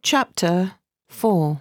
Chapter 4.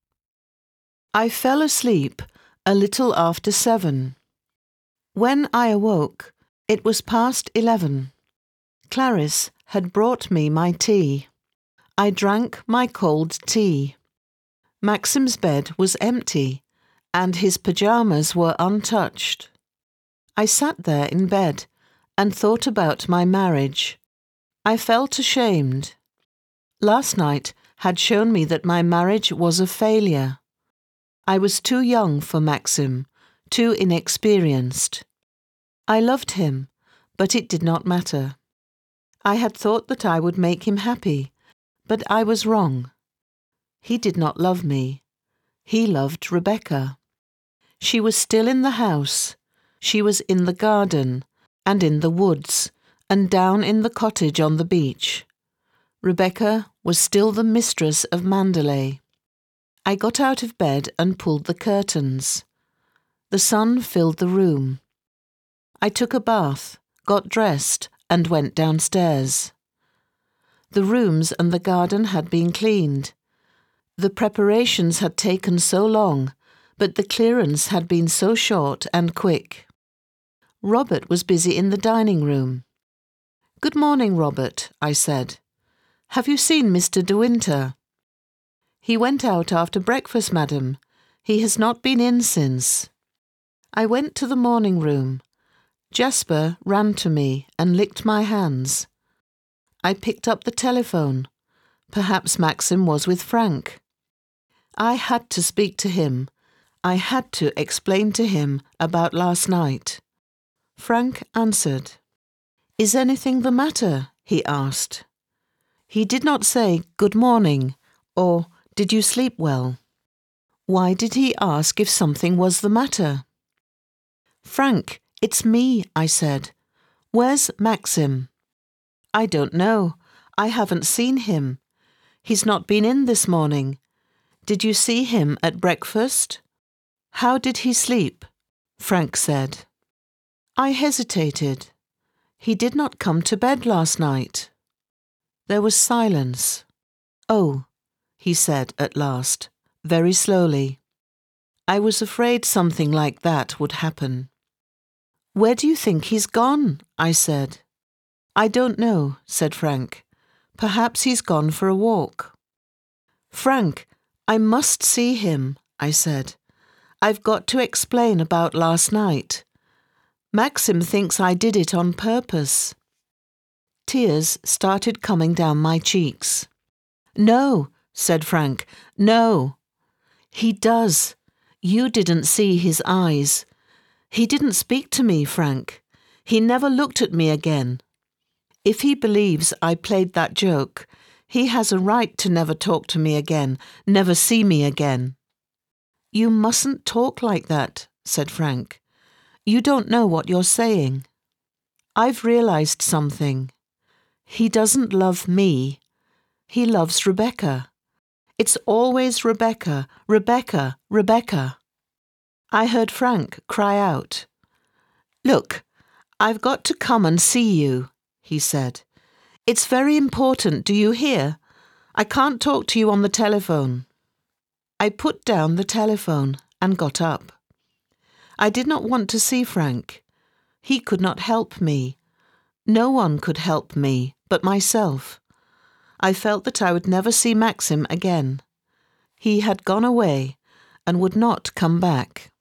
I fell asleep a little after 7. When I awoke, it was past 11. Clarice had brought me my tea. I drank my cold tea. Maxim's bed was empty, and his pyjamas were untouched. I sat there in bed and thought about my marriage. I felt ashamed. Last night had shown me that my marriage was a failure. I was too young for Maxim, too inexperienced. I loved him, but it did not matter. I had thought that I would make him happy, but I was wrong. He did not love me. He loved Rebecca. She was still in the house. She was in the garden, and in the woods, and down in the cottage on the beach. Rebecca was still the mistress of Mandalay. I got out of bed and pulled the curtains. The sun filled the room. I took a bath, got dressed, and went downstairs. The rooms and the garden had been cleaned. The preparations had taken so long, but the clearance had been so short and quick. Robert was busy in the dining room. "Good morning, Robert," I said. "Have you seen Mr. De Winter?" "He went out after breakfast, madam. He has not been in since." I went to the morning room. Jasper ran to me and licked my hands. I picked up the telephone. Perhaps Maxim was with Frank. I had to speak to him. I had to explain to him about last night. Frank answered. "Is anything the matter?" he asked. He did not say good morning or did you sleep well. Why did he ask if something was the matter? "Frank, it's me," I said. "Where's Maxim?" "I don't know. I haven't seen him. He's not been in this morning. Did you see him at breakfast?" "How did he sleep?" Frank said. I hesitated. He did not come to bed last night. There was silence. "Oh," he said at last, very slowly. I was afraid something like that would happen. "Where do you think he's gone?" I said. "I don't know," said Frank. "Perhaps he's gone for a walk." "Frank, I must see him," I said. "I've got to explain about last night. Maxim thinks I did it on purpose." Tears started coming down my cheeks. "No," said Frank, "no." "He does. You didn't see his eyes. He didn't speak to me, Frank. He never looked at me again. If he believes I played that joke, he has a right to never talk to me again, never see me again." "You mustn't talk like that," said Frank. "You don't know what you're saying." "I've realized something. He doesn't love me. He loves Rebecca. It's always Rebecca, Rebecca, Rebecca." I heard Frank cry out. "Look, I've got to come and see you," he said. "It's very important, do you hear? I can't talk to you on the telephone." I put down the telephone and got up. I did not want to see Frank. He could not help me. No one could help me but myself. I felt that I would never see Maxim again. He had gone away and would not come back.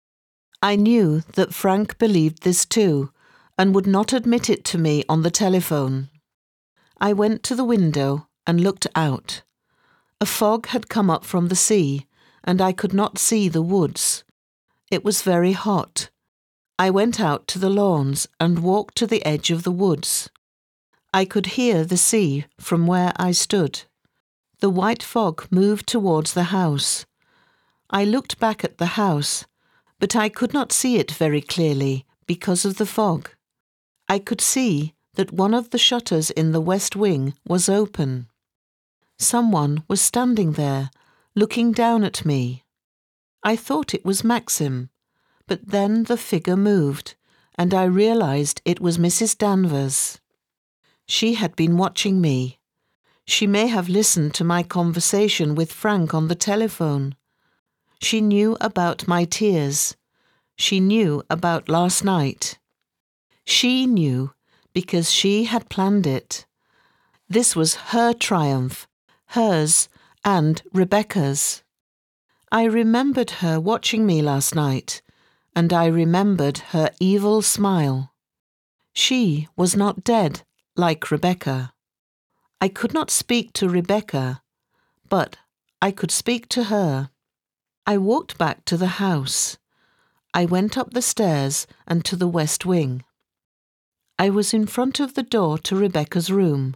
I knew that Frank believed this too and would not admit it to me on the telephone. I went to the window and looked out. A fog had come up from the sea, and I could not see the woods. It was very hot. I went out to the lawns and walked to the edge of the woods. I could hear the sea from where I stood. The white fog moved towards the house. I looked back at the house, but I could not see it very clearly because of the fog. I could see that one of the shutters in the west wing was open. Someone was standing there, looking down at me. I thought it was Maxim, but then the figure moved, and I realized it was Mrs. Danvers. She had been watching me. She may have listened to my conversation with Frank on the telephone. She knew about my tears. She knew about last night. She knew because she had planned it. This was her triumph, hers and Rebecca's. I remembered her watching me last night, and I remembered her evil smile. She was not dead like Rebecca. I could not speak to Rebecca, but I could speak to her. I walked back to the house. I went up the stairs and to the west wing. I was in front of the door to Rebecca's room.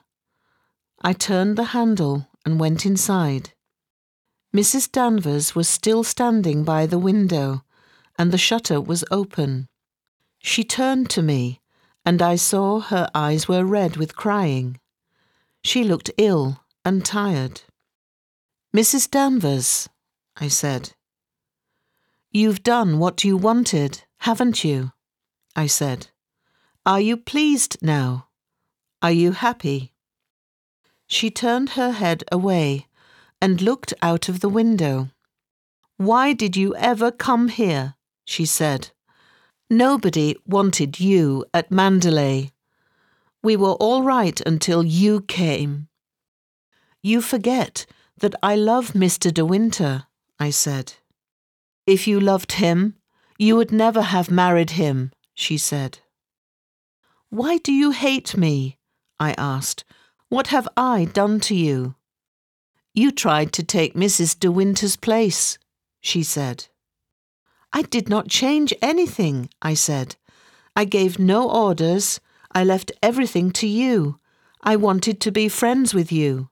I turned the handle and went inside. Mrs. Danvers was still standing by the window, and the shutter was open. She turned to me, and I saw her eyes were red with crying. She looked ill and tired. "Mrs. Danvers," I said. "You've done what you wanted, haven't you?" I said. "Are you pleased now? Are you happy?" She turned her head away and looked out of the window. "Why did you ever come here?" she said. "Nobody wanted you at Mandalay. We were all right until you came." "You forget that I love Mr. De Winter," I said. "If you loved him, you would never have married him," she said. "Why do you hate me?" I asked. "What have I done to you?" "You tried to take Mrs. De Winter's place," she said. "I did not change anything," I said. "I gave no orders. I left everything to you. I wanted to be friends with you."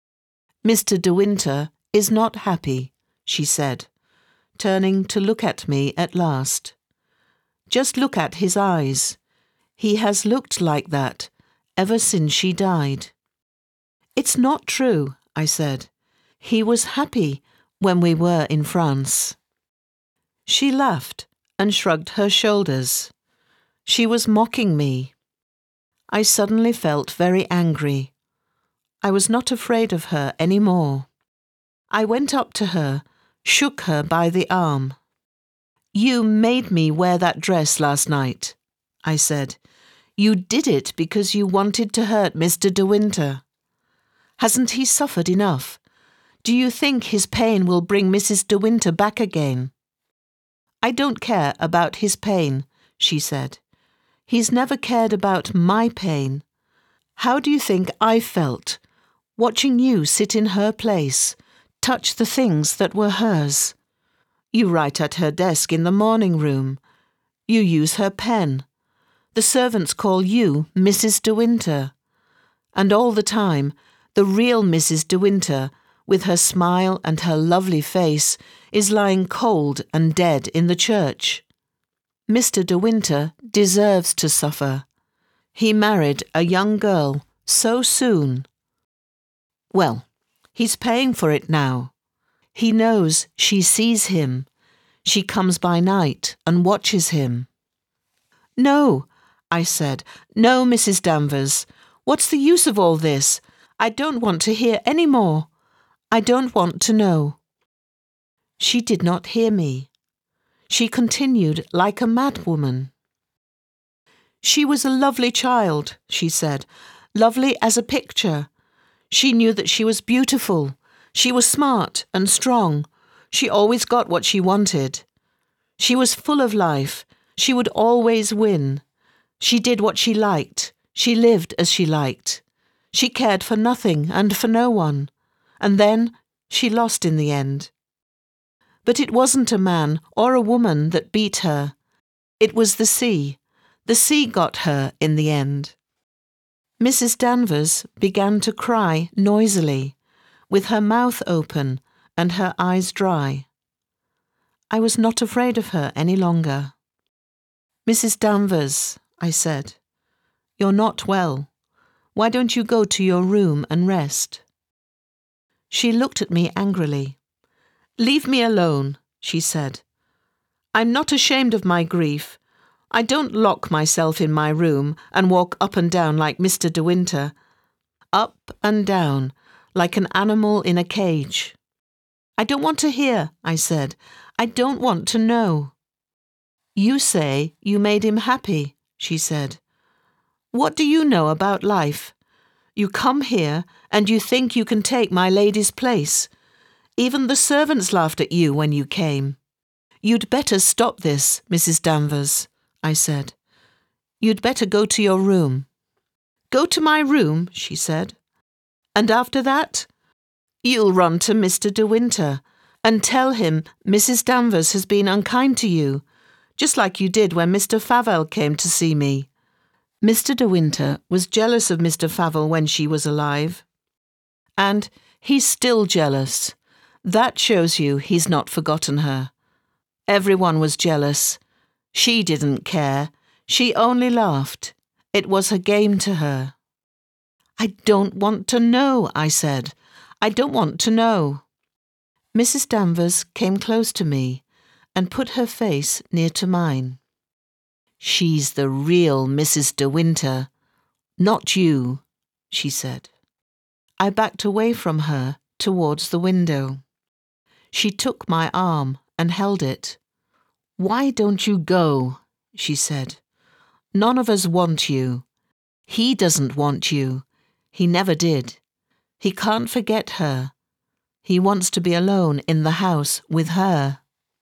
"Mr. De Winter is not happy," she said, turning to look at me at last. "Just look at his eyes. He has looked like that ever since she died." "It's not true," I said. "He was happy when we were in France." She laughed and shrugged her shoulders. She was mocking me. I suddenly felt very angry. I was not afraid of her any more. I went up to her, shook her by the arm. "You made me wear that dress last night," I said. "You did it because you wanted to hurt Mr. De Winter. Hasn't he suffered enough? Do you think his pain will bring Mrs. De Winter back again?" "I don't care about his pain," she said. "He's never cared about my pain. How do you think I felt, watching you sit in her place, touch the things that were hers? You write at her desk in the morning room. You use her pen. The servants call you Mrs. De Winter. And all the time, the real Mrs. De Winter, with her smile and her lovely face, is lying cold and dead in the church. Mr. De Winter deserves to suffer. He married a young girl so soon. Well, he's paying for it now. He knows she sees him. She comes by night and watches him." "No," I said. "No, Mrs. Danvers. What's the use of all this? I don't want to hear any more. I don't want to know." She did not hear me. She continued like a madwoman. "She was a lovely child," she said, "lovely as a picture. She knew that she was beautiful. She was smart and strong. She always got what she wanted. She was full of life. She would always win. She did what she liked. She lived as she liked. She cared for nothing and for no one. And then she lost in the end. But it wasn't a man or a woman that beat her. It was the sea. The sea got her in the end." Mrs. Danvers began to cry noisily, with her mouth open and her eyes dry. I was not afraid of her any longer. "Mrs. Danvers," I said, "you're not well. Why don't you go to your room and rest?" She looked at me angrily. "Leave me alone," she said. "I'm not ashamed of my grief. I don't lock myself in my room and walk up and down like Mr. De Winter. Up and down. like an animal in a cage. I don't want to hear, I said. I don't want to know. You say you made him happy, she said. What do you know about life? You come here and you think you can take my lady's place. Even the servants laughed at you when you came. You'd better stop this, Mrs. Danvers, I said. You'd better go to your room. Go to my room, she said. And after that? You'll run to Mr. De Winter and tell him Mrs. Danvers has been unkind to you, just like you did when Mr. Favell came to see me. Mr. De Winter was jealous of Mr. Favell when she was alive. And he's still jealous. That shows you he's not forgotten her. Everyone was jealous. She didn't care. She only laughed. It was her game to her. I don't want to know, I said. I don't want to know. Mrs. Danvers came close to me and put her face near to mine. She's the real Mrs. De Winter, not you, she said. I backed away from her towards the window. She took my arm and held it. Why don't you go? She said. None of us want you. He doesn't want you. He never did. He can't forget her. He wants to be alone in the house with her.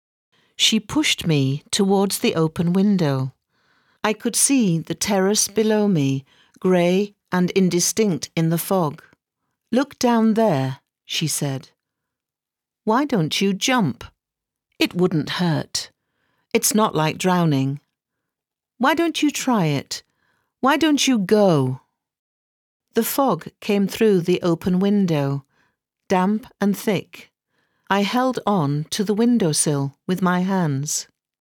She pushed me towards the open window. I could see the terrace below me, grey and indistinct in the fog. Look down there, she said. Why don't you jump? It wouldn't hurt. It's not like drowning. Why don't you try it? Why don't you go? The fog came through the open window, damp and thick. I held on to the windowsill with my hands.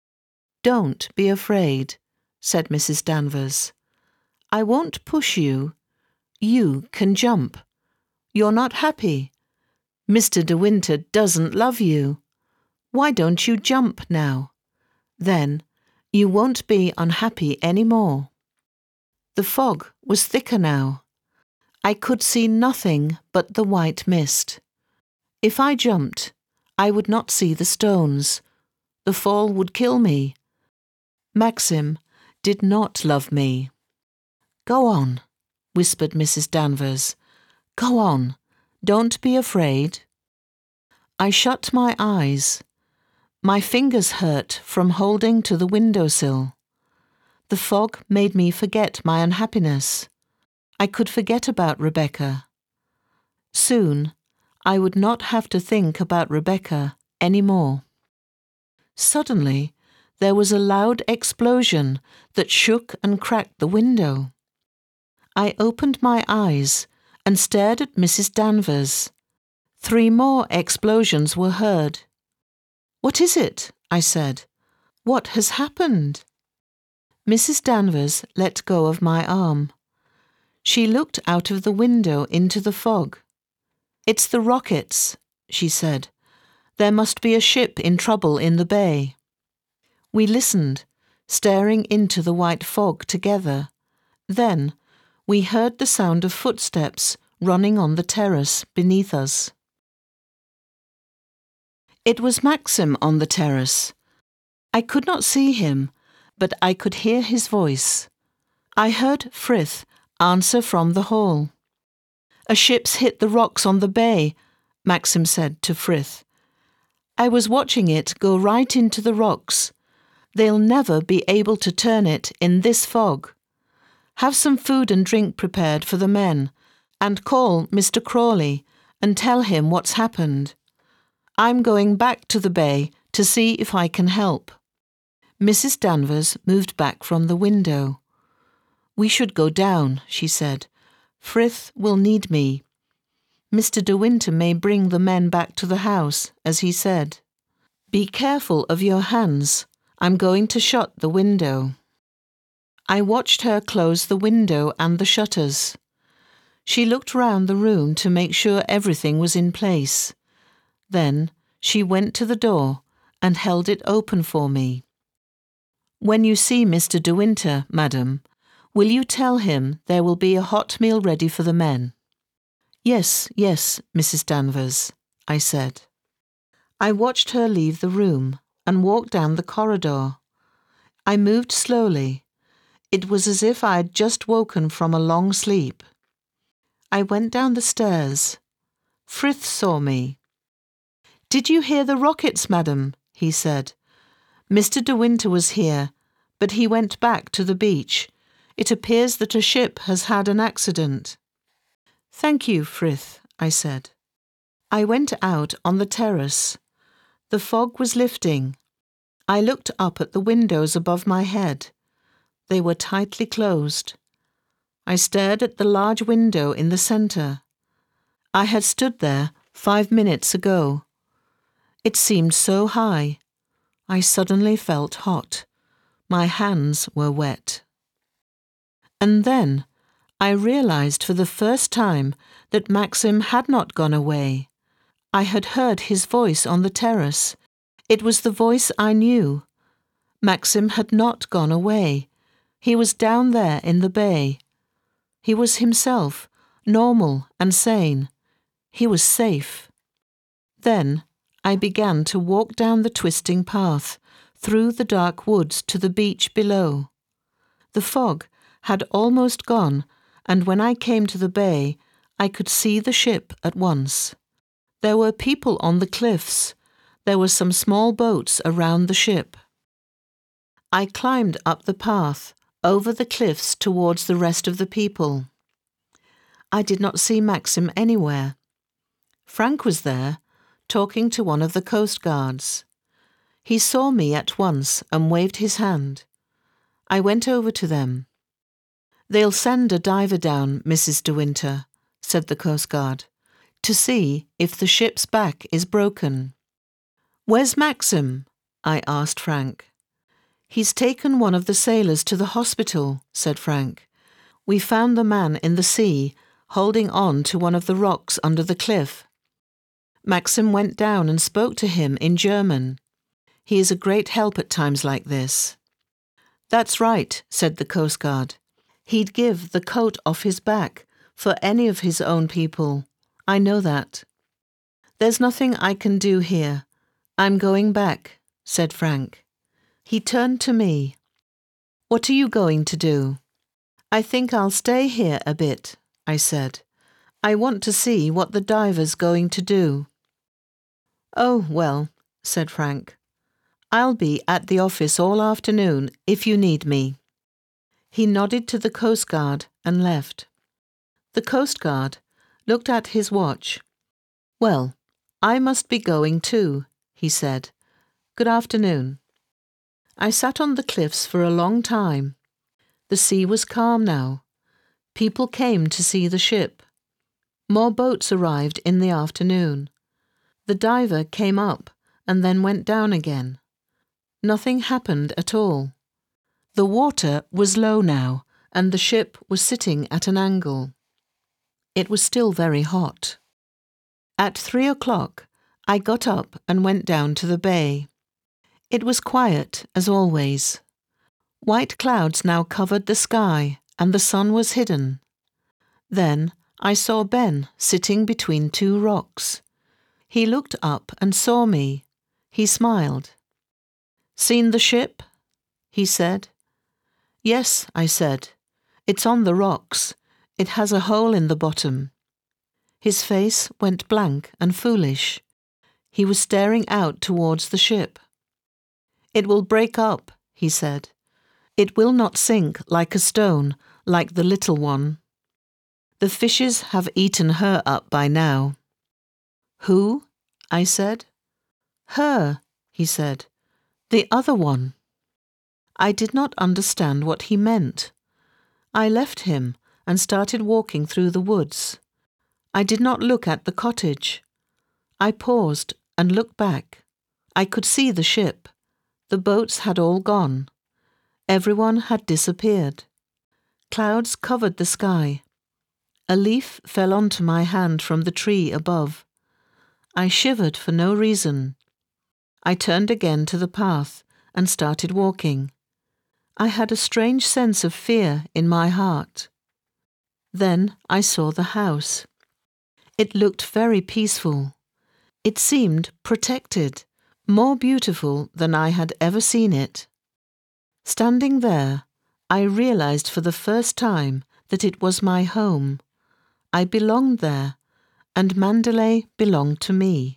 Don't be afraid, said Mrs. Danvers. I won't push you. You can jump. You're not happy. Mr. De Winter doesn't love you. Why don't you jump now? Then you won't be unhappy any more. The fog was thicker now. I could see nothing but the white mist. If I jumped, I would not see the stones. The fall would kill me. Maxim did not love me. Go on, whispered Mrs. Danvers. Go on. Don't be afraid. I shut my eyes. My fingers hurt from holding to the windowsill. The fog made me forget my unhappiness. I could forget about Rebecca. Soon, I would not have to think about Rebecca any more. Suddenly, there was a loud explosion that shook and cracked the window. I opened my eyes and stared at Mrs. Danvers. 3 more explosions were heard. What is it? I said. What has happened? Mrs. Danvers let go of my arm. She looked out of the window into the fog. It's the rockets, she said. There must be a ship in trouble in the bay. We listened, staring into the white fog together. Then we heard the sound of footsteps running on the terrace beneath us. It was Maxim on the terrace. I could not see him, but I could hear his voice. I heard Frith answer from the hall. A ship's hit the rocks on the bay, Maxim said to Frith. I was watching it go right into the rocks. They'll never be able to turn it in this fog. Have some food and drink prepared for the men, and call Mr. Crawley and tell him what's happened. I'm going back to the bay to see if I can help. Mrs. Danvers moved back from the window. We should go down, she said. Frith will need me. Mr. De Winter may bring the men back to the house, as he said. Be careful of your hands. I'm going to shut the window. I watched her close the window and the shutters. She looked round the room to make sure everything was in place. Then she went to the door and held it open for me. When you see Mr. De Winter, madam, will you tell him there will be a hot meal ready for the men? Yes, yes, Mrs. Danvers, I said. I watched her leave the room and walk down the corridor. I moved slowly. It was as if I had just woken from a long sleep. I went down the stairs. Frith saw me. "Did you hear the rockets, madam?" he said. "Mr. De Winter was here, but he went back to the beach. It appears that a ship has had an accident." "Thank you, Frith," I said. I went out on the terrace. The fog was lifting. I looked up at the windows above my head. They were tightly closed. I stared at the large window in the centre. I had stood there 5 minutes ago. It seemed so high. I suddenly felt hot. My hands were wet. And then I realized for the first time that Maxim had not gone away. I had heard his voice on the terrace. It was the voice I knew. Maxim had not gone away. He was down there in the bay. He was himself, normal and sane. He was safe. Then I began to walk down the twisting path, through the dark woods to the beach below. The fog had almost gone, and when I came to the bay, I could see the ship at once. There were people on the cliffs. There were some small boats around the ship. I climbed up the path, over the cliffs towards the rest of the people. I did not see Maxim anywhere. Frank was there, talking to one of the coast guards. He saw me at once and waved his hand. I went over to them. "They'll send a diver down, Mrs. De Winter," said the coast guard, "to see if the ship's back is broken." "Where's Maxim?" I asked Frank. "He's taken one of the sailors to the hospital," said Frank. "We found the man in the sea, holding on to one of the rocks under the cliff. Maxim went down and spoke to him in German. He is a great help at times like this." "That's right," said the coast guard. "He'd give the coat off his back for any of his own people. I know that." "There's nothing I can do here. I'm going back," said Frank. He turned to me. "What are you going to do?" "I think I'll stay here a bit," I said. "I want to see what the diver's going to do." "Oh, well," said Frank. "I'll be at the office all afternoon if you need me." He nodded to the Coast Guard and left. The Coast Guard looked at his watch. "Well, I must be going too," he said. "Good afternoon." I sat on the cliffs for a long time. The sea was calm now. People came to see the ship. More boats arrived in the afternoon. The diver came up and then went down again. Nothing happened at all. The water was low now, and the ship was sitting at an angle. It was still very hot. At 3 o'clock, I got up and went down to the bay. It was quiet, as always. White clouds now covered the sky, and the sun was hidden. Then I saw Ben sitting between two rocks. He looked up and saw me. He smiled. "Seen the ship?" he said. "Yes," I said. "It's on the rocks. It has a hole in the bottom." His face went blank and foolish. He was staring out towards the ship. "It will break up," he said. "It will not sink like a stone, like the little one. The fishes have eaten her up by now." "Who?" I said. "Her," he said. "The other one." I did not understand what he meant. I left him and started walking through the woods. I did not look at the cottage. I paused and looked back. I could see the ship. The boats had all gone. Everyone had disappeared. Clouds covered the sky. A leaf fell onto my hand from the tree above. I shivered for no reason. I turned again to the path and started walking. I had a strange sense of fear in my heart. Then I saw the house. It looked very peaceful. It seemed protected, more beautiful than I had ever seen it. Standing there, I realized for the first time that it was my home. I belonged there, and Mandalay belonged to me.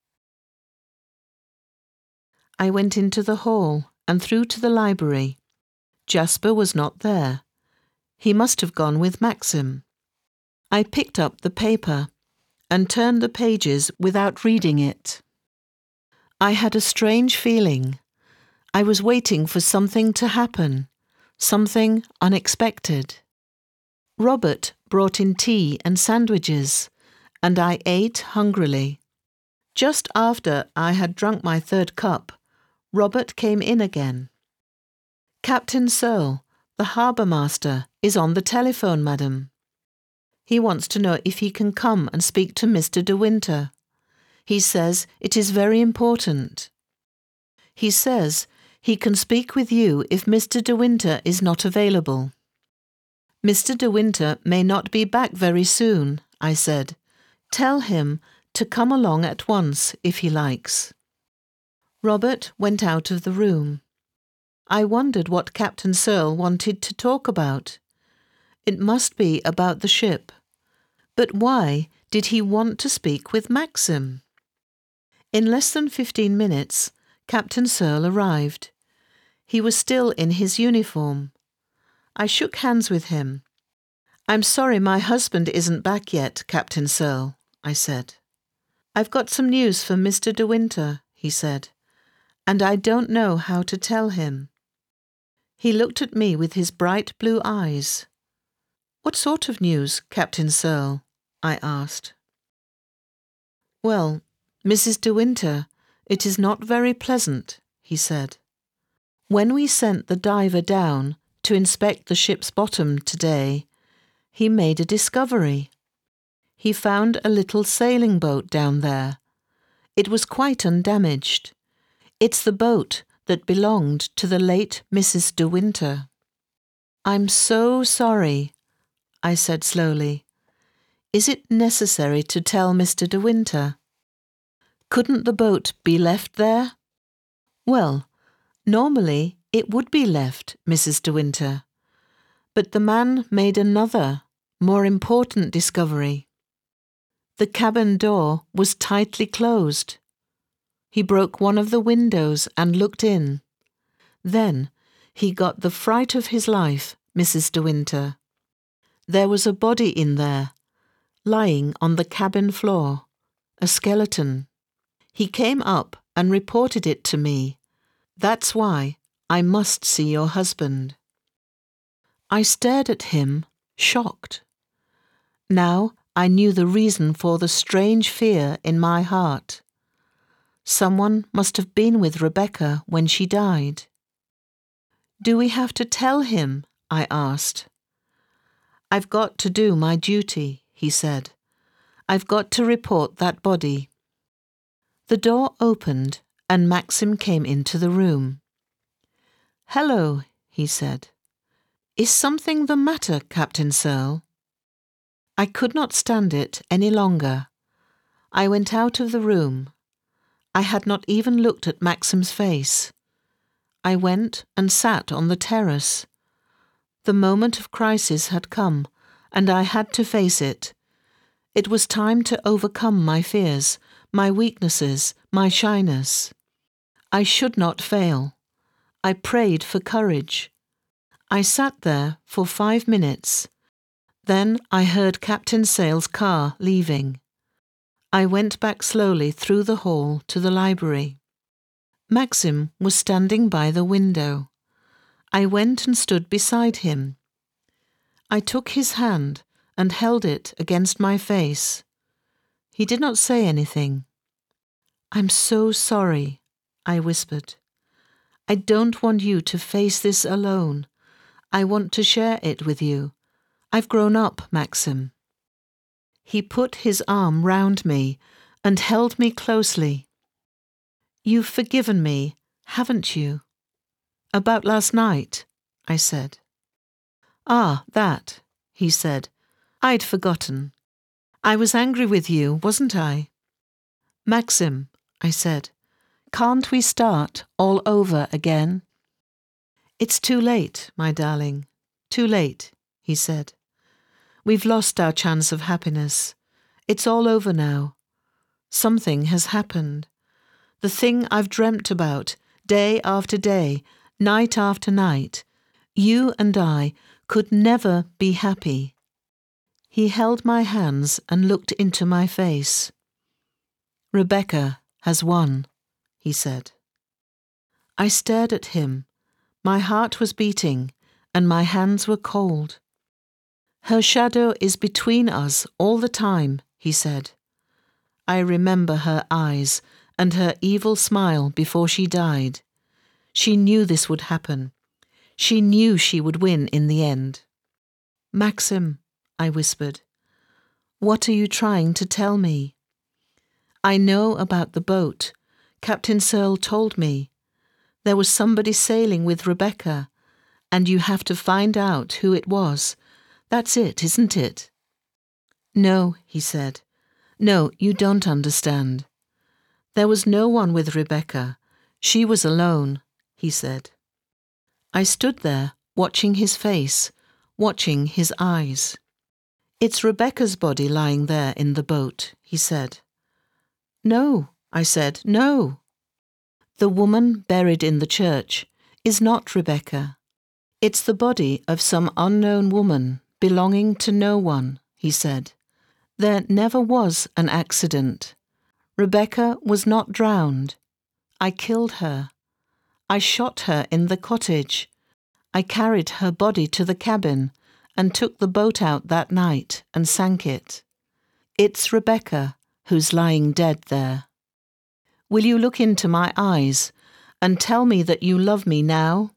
I went into the hall and through to the library. Jasper was not there. He must have gone with Maxim. I picked up the paper and turned the pages without reading it. I had a strange feeling. I was waiting for something to happen, something unexpected. Robert brought in tea and sandwiches, and I ate hungrily. Just after I had drunk my third cup, Robert came in again. "Captain Searle, the harbour master, is on the telephone, madam. He wants to know if he can come and speak to Mr. De Winter. He says it is very important. He says he can speak with you if Mr. De Winter is not available." "Mr. De Winter may not be back very soon," I said. "Tell him to come along at once if he likes." Robert went out of the room. I wondered what Captain Searle wanted to talk about. It must be about the ship. But why did he want to speak with Maxim? In less than 15 minutes, Captain Searle arrived. He was still in his uniform. I shook hands with him. "I'm sorry my husband isn't back yet, Captain Searle," I said. "I've got some news for Mr. De Winter," he said, "and I don't know how to tell him." He looked at me with his bright blue eyes. "What sort of news, Captain Searle?" I asked. "Well, Mrs. De Winter, it is not very pleasant," he said. "When we sent the diver down to inspect the ship's bottom today, he made a discovery. He found a little sailing boat down there. It was quite undamaged. It's the boat that belonged to the late Mrs. De Winter." "I'm so sorry," I said slowly. "Is it necessary to tell Mr. De Winter? Couldn't the boat be left there?" "Well, normally it would be left, Mrs. De Winter. But the man made another, more important discovery. The cabin door was tightly closed. He broke one of the windows and looked in. Then he got the fright of his life, Mrs. De Winter. There was a body in there, lying on the cabin floor, a skeleton. He came up and reported it to me. That's why I must see your husband." I stared at him, shocked. Now I knew the reason for the strange fear in my heart. Someone must have been with Rebecca when she died. "Do we have to tell him?" I asked. "I've got to do my duty," he said. "I've got to report that body." The door opened and Maxim came into the room. "Hello," he said. "Is something the matter, Captain Searle?" I could not stand it any longer. I went out of the room. I had not even looked at Maxim's face. I went and sat on the terrace. The moment of crisis had come, and I had to face it. It was time to overcome my fears, my weaknesses, my shyness. I should not fail. I prayed for courage. I sat there for 5 minutes. Then I heard Captain Searle's car leaving. I went back slowly through the hall to the library. Maxim was standing by the window. I went and stood beside him. I took his hand and held it against my face. He did not say anything. "I'm so sorry," I whispered. "I don't want you to face this alone. I want to share it with you. I've grown up, Maxim." He put his arm round me and held me closely. "You've forgiven me, haven't you?" "About last night," I said. "Ah, that," he said. "I'd forgotten. I was angry with you, wasn't I? Maxim, I said, can't we start all over again? It's too late, my darling. Too late, he said. We've lost our chance of happiness. It's all over now. Something has happened. The thing I've dreamt about, day after day, night after night. You and I could never be happy. He held my hands and looked into my face. Rebecca has won, he said. I stared at him. My heart was beating and my hands were cold. Her shadow is between us all the time, he said. I remember her eyes and her evil smile before she died. She knew this would happen. She knew she would win in the end. Maxim, I whispered, what are you trying to tell me? I know about the boat. Captain Searle told me. There was somebody sailing with Rebecca, and you have to find out who it was. That's it, isn't it? No, he said. No, you don't understand. There was no one with Rebecca. She was alone, he said. I stood there, watching his face, watching his eyes. It's Rebecca's body lying there in the boat, he said. No, I said, no. The woman buried in the church is not Rebecca. It's the body of some unknown woman belonging to no one, he said. There never was an accident. Rebecca was not drowned. I killed her. I shot her in the cottage. I carried her body to the cabin and took the boat out that night and sank it. It's Rebecca who's lying dead there. Will you look into my eyes and tell me that you love me now?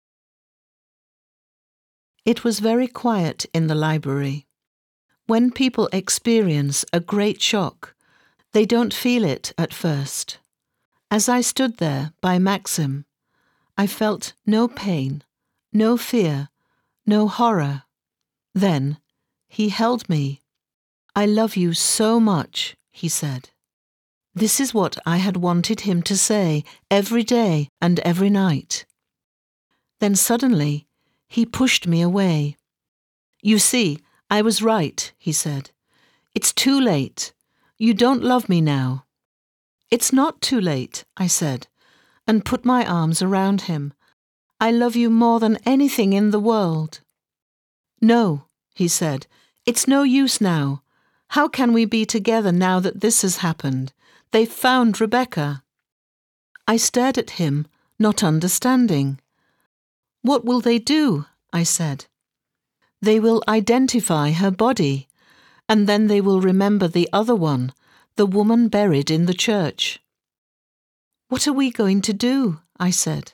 It was very quiet in the library. When people experience a great shock, they don't feel it at first. As I stood there by Maxim, I felt no pain, no fear, no horror. Then he held me. I love you so much, he said. This is what I had wanted him to say every day and every night. Then suddenly, he pushed me away. You see, I was right, he said. It's too late. You don't love me now. It's not too late, I said, and put my arms around him. I love you more than anything in the world. No, he said, it's no use now. How can we be together now that this has happened? They've found Rebecca. I stared at him, not understanding. What will they do? I said. They will identify her body, and then they will remember the other one, the woman buried in the church. What are we going to do? I said.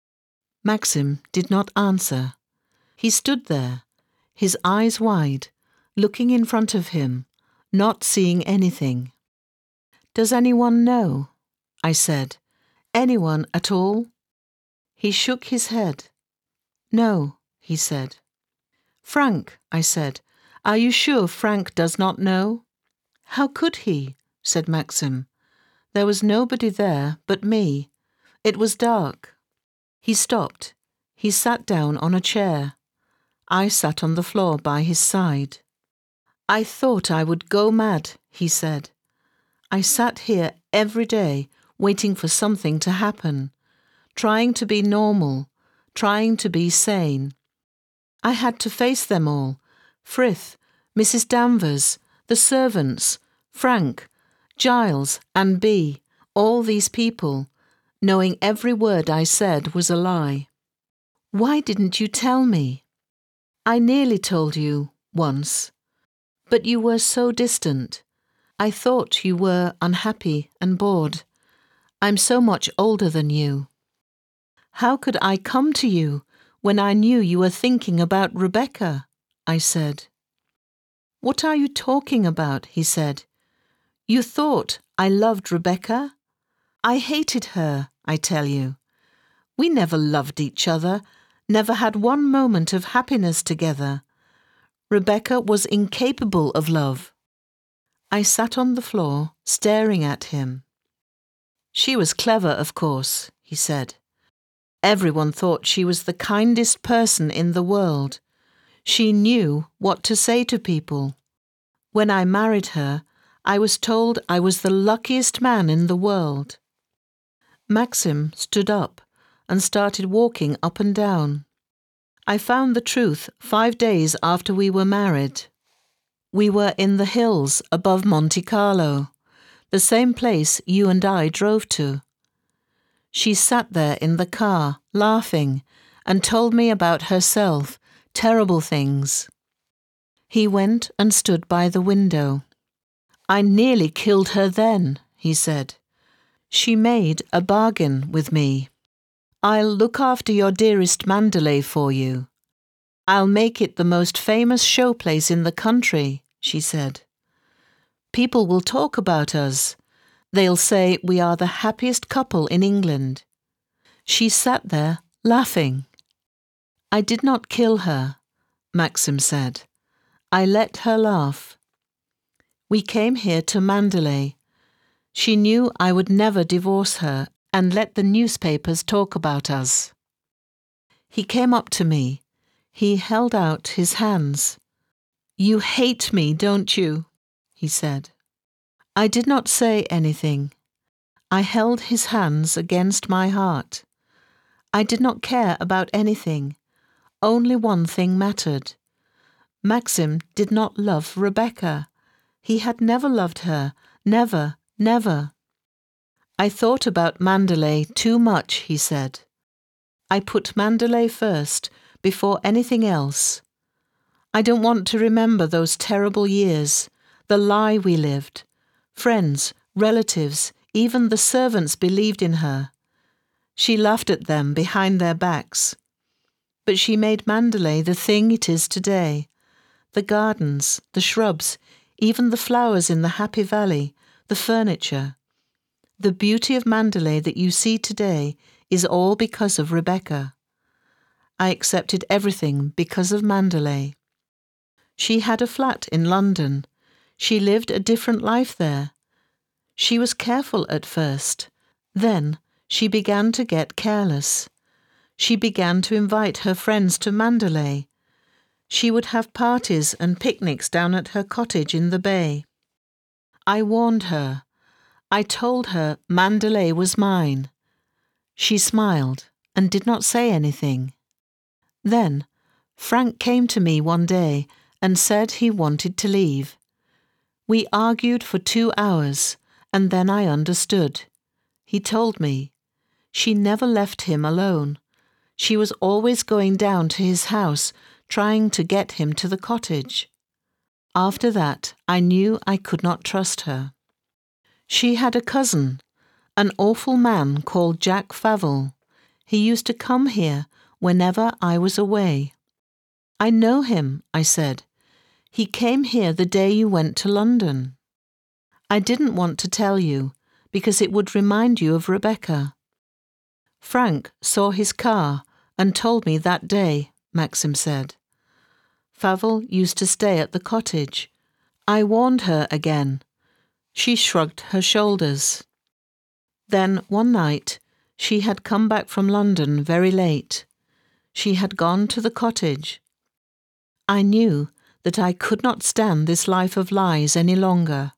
Maxim did not answer. He stood there, his eyes wide, looking in front of him, not seeing anything. Does anyone know? I said. Anyone at all? He shook his head. No, he said. Frank, I said. Are you sure Frank does not know? How could he? Said Maxim. There was nobody there but me. It was dark. He stopped. He sat down on a chair. I sat on the floor by his side. I thought I would go mad, he said. I sat here every day waiting for something to happen, trying to be normal, trying to be sane. I had to face them all, Frith, Mrs. Danvers, the servants, Frank, Giles and Bee, all these people, knowing every word I said was a lie. Why didn't you tell me? I nearly told you, once, but you were so distant. I thought you were unhappy and bored. I'm so much older than you. How could I come to you when I knew you were thinking about Rebecca? I said. What are you talking about? He said. You thought I loved Rebecca? I hated her, I tell you. We never loved each other, never had one moment of happiness together. Rebecca was incapable of love. I sat on the floor, staring at him. "She was clever, of course," he said. "Everyone thought she was the kindest person in the world. She knew what to say to people. When I married her, I was told I was the luckiest man in the world." Maxim stood up and started walking up and down. I found the truth 5 days after we were married. We were in the hills above Monte Carlo, the same place you and I drove to. She sat there in the car, laughing, and told me about herself, terrible things. He went and stood by the window. "I nearly killed her then," he said. "She made a bargain with me. 'I'll look after your dearest Mandalay for you. I'll make it the most famous showplace in the country,' she said. 'People will talk about us. They'll say we are the happiest couple in England.' She sat there, laughing. 'I did not kill her,' Maxim said. 'I let her laugh. We came here to Mandalay. She knew I would never divorce her and let the newspapers talk about us.' He came up to me. He held out his hands. 'You hate me, don't you?' he said. I did not say anything. I held his hands against my heart. I did not care about anything. Only one thing mattered. Maxim did not love Rebecca. He had never loved her. Never, never. 'I thought about Mandalay too much,' he said. 'I put Mandalay first, before anything else. I don't want to remember those terrible years, the lie we lived. Friends, relatives, even the servants believed in her. She laughed at them behind their backs. But she made Mandalay the thing it is today. The gardens, the shrubs, even the flowers in the Happy Valley, the furniture. The beauty of Mandalay that you see today is all because of Rebecca. I accepted everything because of Mandalay. She had a flat in London. She lived a different life there. She was careful at first. Then she began to get careless. She began to invite her friends to Mandalay. She would have parties and picnics down at her cottage in the bay. I warned her. I told her Mandalay was mine. She smiled and did not say anything. Then Frank came to me one day and said he wanted to leave. We argued for 2 hours, and then I understood. He told me. She never left him alone. She was always going down to his house, trying to get him to the cottage. After that, I knew I could not trust her. She had a cousin, an awful man called Jack Favell. He used to come here whenever I was away. I know him, I said. He came here the day you went to London. I didn't want to tell you, because it would remind you of Rebecca. Frank saw his car and told me that day, Maxim said. Favell used to stay at the cottage. I warned her again. She shrugged her shoulders. Then one night, she had come back from London very late. She had gone to the cottage. I knew that I could not stand this life of lies any longer.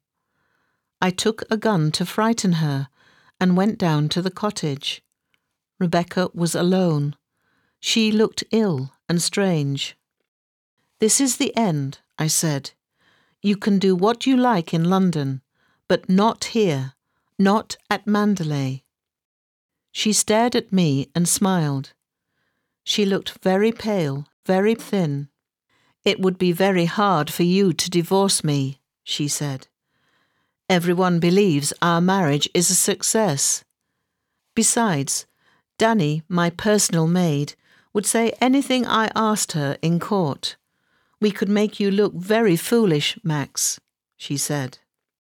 I took a gun to frighten her and went down to the cottage. Rebecca was alone. She looked ill and strange. "This is the end," I said. "You can do what you like in London, but not here, not at Mandalay." She stared at me and smiled. She looked very pale, very thin. "It would be very hard for you to divorce me," she said. "Everyone believes our marriage is a success. Besides, Danny, my personal maid, would say anything I asked her in court. We could make you look very foolish, Max," she said.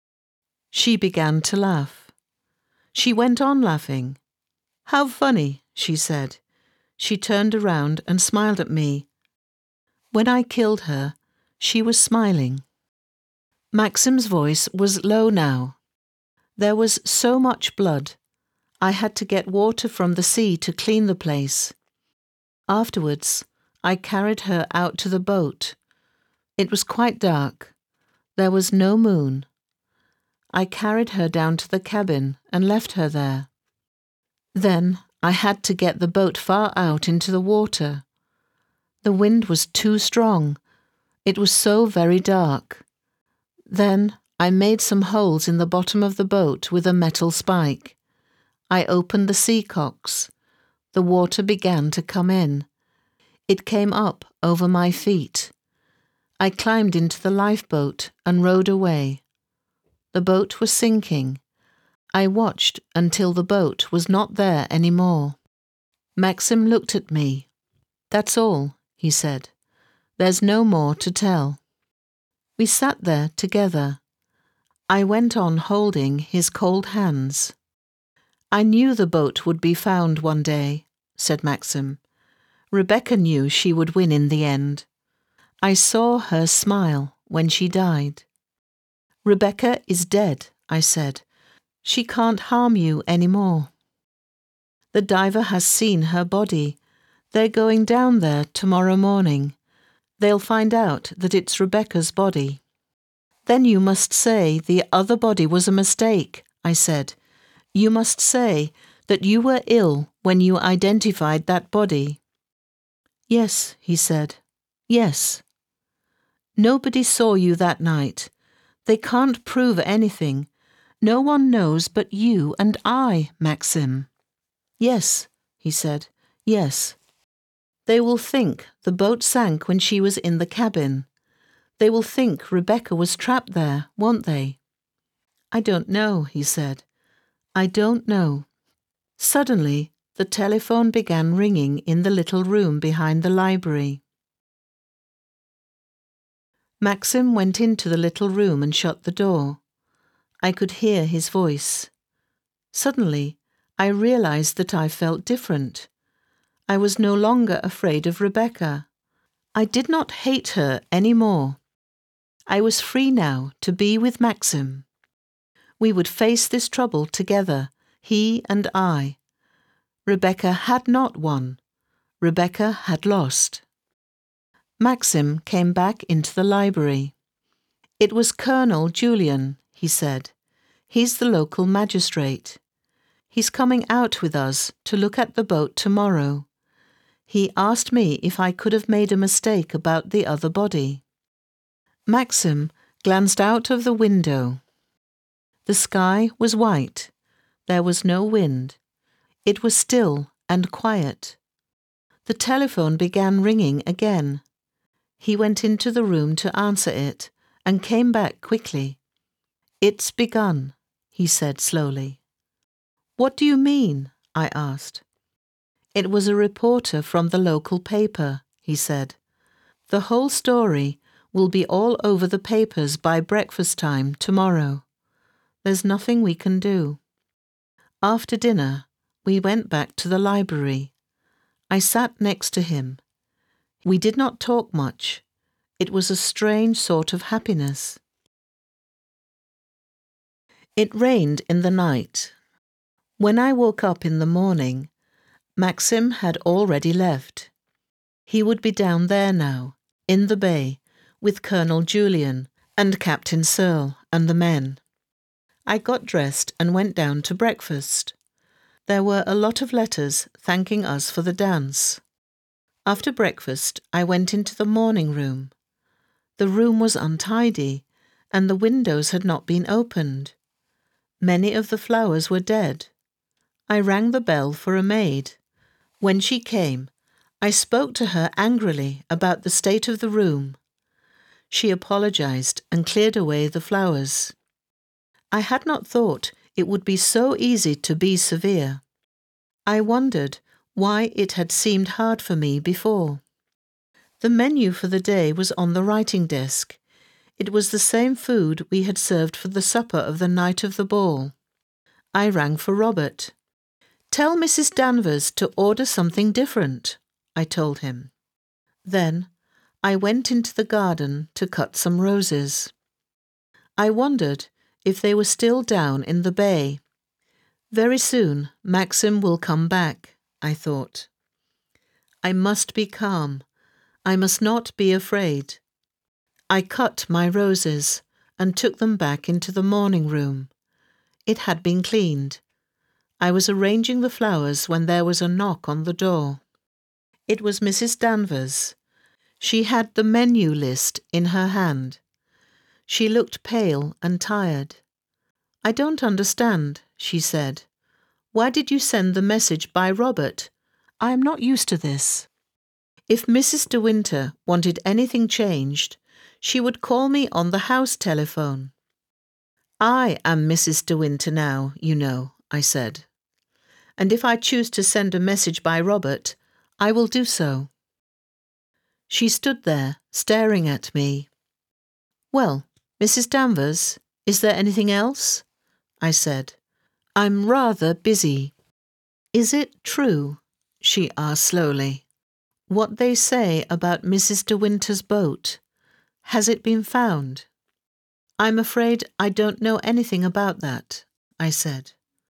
She began to laugh. She went on laughing. "How funny," she said. She turned around and smiled at me. When I killed her, she was smiling. Maxim's voice was low now. There was so much blood. I had to get water from the sea to clean the place. Afterwards, I carried her out to the boat. It was quite dark. There was no moon. I carried her down to the cabin and left her there. Then I had to get the boat far out into the water. The wind was too strong. It was so very dark. Then I made some holes in the bottom of the boat with a metal spike. I opened the sea cocks. The water began to come in. It came up over my feet. I climbed into the lifeboat and rowed away. The boat was sinking. I watched until the boat was not there any more. Maxim looked at me. "That's all," he said. "There's no more to tell." We sat there together. I went on holding his cold hands. "I knew the boat would be found one day," said Maxim. "Rebecca knew she would win in the end. I saw her smile when she died." "Rebecca is dead," I said. "She can't harm you any more." "The diver has seen her body. They're going down there tomorrow morning. They'll find out that it's Rebecca's body." "Then you must say the other body was a mistake," I said. "You must say that you were ill when you identified that body." "Yes," he said. "Yes." "Nobody saw you that night. They can't prove anything. No one knows but you and I, Maxim." "Yes," he said. "Yes. They will think the boat sank when she was in the cabin. They will think Rebecca was trapped there, won't they?" "I don't know," he said. "I don't know." Suddenly, the telephone began ringing in the little room behind the library. Maxim went into the little room and shut the door. I could hear his voice. Suddenly, I realized that I felt different. I was no longer afraid of Rebecca. I did not hate her any more. I was free now to be with Maxim. We would face this trouble together, he and I. Rebecca had not won. Rebecca had lost. Maxim came back into the library. "It was Colonel Julian," he said. "He's the local magistrate. He's coming out with us to look at the boat tomorrow. He asked me if I could have made a mistake about the other body." Maxim glanced out of the window. The sky was white. There was no wind. It was still and quiet. The telephone began ringing again. He went into the room to answer it and came back quickly. "It's begun," he said slowly. "What do you mean?" I asked. "It was a reporter from the local paper," he said. "The whole story will be all over the papers by breakfast time tomorrow. There's nothing we can do." After dinner, we went back to the library. I sat next to him. We did not talk much. It was a strange sort of happiness. It rained in the night. When I woke up in the morning, Maxim had already left. He would be down there now, in the bay, with Colonel Julian and Captain Searle and the men. I got dressed and went down to breakfast. There were a lot of letters thanking us for the dance. After breakfast, I went into the morning room. The room was untidy, and the windows had not been opened. Many of the flowers were dead. I rang the bell for a maid. When she came, I spoke to her angrily about the state of the room. She apologized and cleared away the flowers. I had not thought it would be so easy to be severe. I wondered why it had seemed hard for me before. The menu for the day was on the writing desk. It was the same food we had served for the supper of the night of the ball. I rang for Robert. "Tell Mrs. Danvers to order something different," I told him. Then I went into the garden to cut some roses. I wondered if they were still down in the bay. Very soon Maxim will come back, I thought. I must be calm. I must not be afraid. I cut my roses and took them back into the morning room. It had been cleaned. I was arranging the flowers when there was a knock on the door. It was Mrs. Danvers. She had the menu list in her hand. She looked pale and tired. "I don't understand," she said. "Why did you send the message by Robert? I am not used to this." If Mrs. De Winter wanted anything changed, she would call me on the house telephone. "I am Mrs. De Winter now, you know," I said. "And if I choose to send a message by Robert, I will do so." She stood there, staring at me. "Well, Mrs. Danvers, is there anything else?" I said. "I'm rather busy." "Is it true," she asked slowly, "what they say about Mrs. De Winter's boat? Has it been found?" "I'm afraid I don't know anything about that," I said.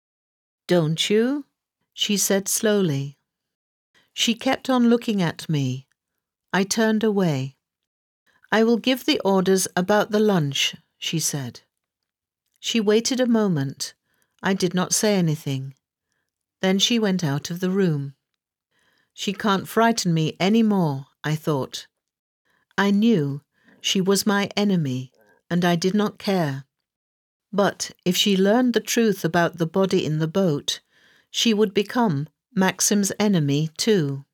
"Don't you?" she said slowly. She kept on looking at me. I turned away. "I will give the orders about the lunch," she said. She waited a moment. I did not say anything. Then she went out of the room. She can't frighten me any more, I thought. I knew she was my enemy, and I did not care. But if she learned the truth about the body in the boat, she would become Maxim's enemy too.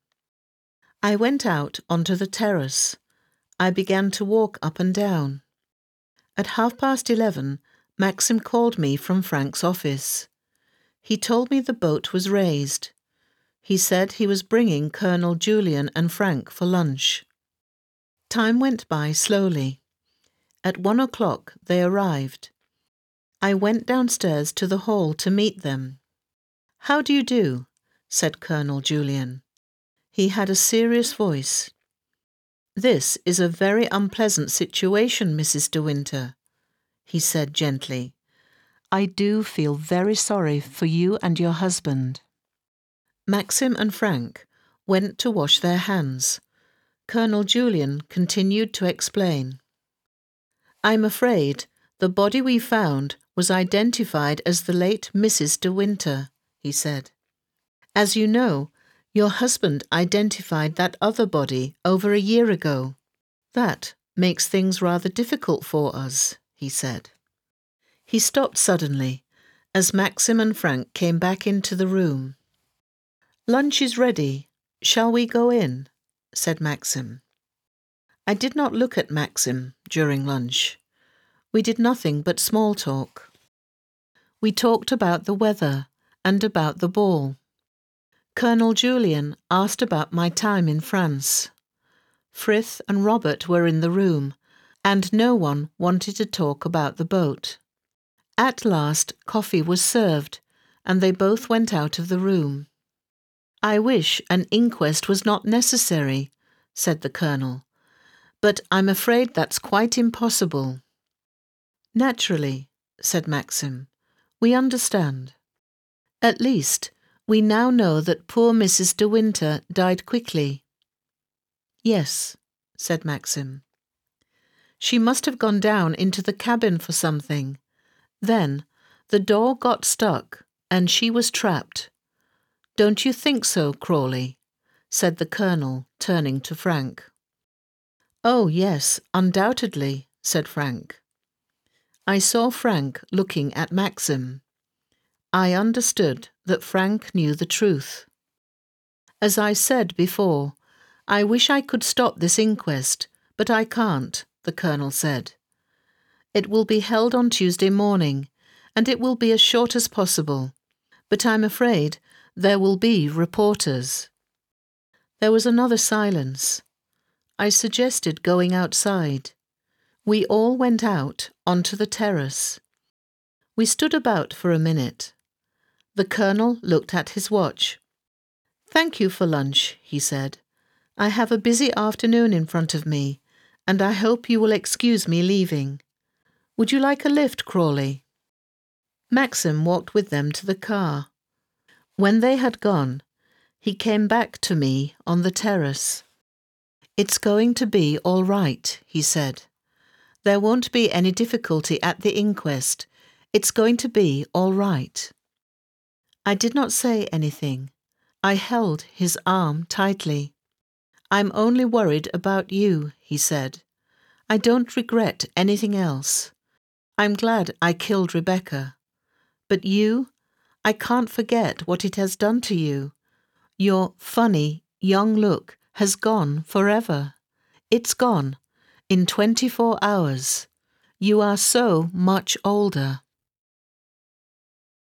I went out onto the terrace. I began to walk up and down. At 11:30, Maxim called me from Frank's office. He told me the boat was raised. He said he was bringing Colonel Julian and Frank for lunch. Time went by slowly. At 1 o'clock they arrived. I went downstairs to the hall to meet them. "How do you do?" said Colonel Julian. He had a serious voice. "This is a very unpleasant situation, Mrs. De Winter," he said gently. "I do feel very sorry for you and your husband." Maxim and Frank went to wash their hands. Colonel Julian continued to explain. "I'm afraid the body we found was identified as the late Mrs. De Winter," he said. "As you know, your husband identified that other body over a year ago. That makes things rather difficult for us," he said. He stopped suddenly as Maxim and Frank came back into the room. "Lunch is ready. Shall we go in?" said Maxim. I did not look at Maxim during lunch. We did nothing but small talk. We talked about the weather and about the ball. Colonel Julian asked about my time in France. Frith and Robert were in the room, and no one wanted to talk about the boat. At last coffee was served, and they both went out of the room. "I wish an inquest was not necessary," said the Colonel, "but I'm afraid that's quite impossible." "Naturally," said Maxim. "We understand. At least, we now know that poor Mrs. De Winter died quickly." "Yes," said Maxim. "She must have gone down into the cabin for something. Then the door got stuck and she was trapped. Don't you think so, Crawley?" said the Colonel, turning to Frank. "Oh, yes, undoubtedly," said Frank. I saw Frank looking at Maxim. I understood that Frank knew the truth. "As I said before, I wish I could stop this inquest, but I can't," the Colonel said. "It will be held on Tuesday morning, and it will be as short as possible, but I'm afraid there will be reporters." There was another silence. I suggested going outside. We all went out onto the terrace. We stood about for a minute. The Colonel looked at his watch. "Thank you for lunch," he said. "I have a busy afternoon in front of me, and I hope you will excuse me leaving." Would you like a lift, Crawley? Maxim walked with them to the car. When they had gone, he came back to me on the terrace. It's going to be all right, he said. There won't be any difficulty at the inquest. It's going to be all right. I did not say anything. I held his arm tightly. I'm only worried about you, he said. I don't regret anything else. I'm glad I killed Rebecca. But you, I can't forget what it has done to you. Your funny, young look has gone forever. It's gone in 24 hours. You are so much older.